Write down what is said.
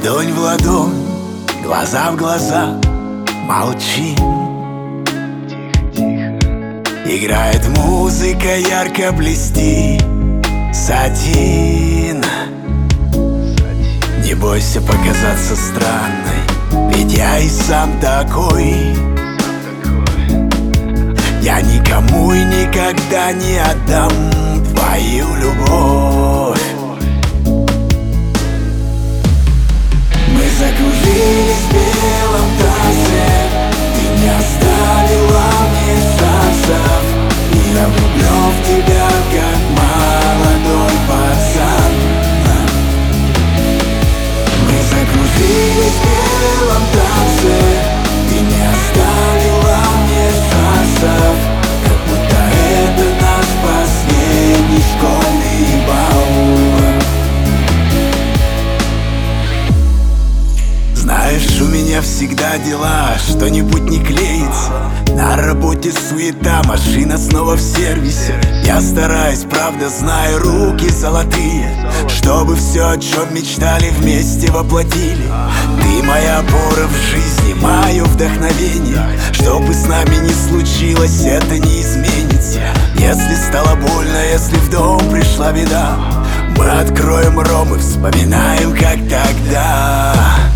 Ладонь в ладонь, глаза в глаза, молчим. Играет музыка, ярко блестит сатин. Не бойся показаться странной, ведь я и сам такой. Я никому и никогда не отдам твою любовь. Мы закружились в белом танце, ты не оставила мне шансов, и я влюблен в тебя, как молодой пацан. Мы закружились в белом танце, ты не оставила мне шансов, как будто это наш последний школьный бал. Знаешь, у меня всегда дела, что-нибудь не клеится. На работе суета, машина снова в сервисе. Я стараюсь, правда, знаю, руки золотые, чтобы все, о чем мечтали, вместе воплотили. Ты моя опора в жизни, мое вдохновение. Что бы с нами ни случилось, это не изменится. Если стало больно, если в дом пришла беда, мы откроем ром и вспоминаем, как тогда.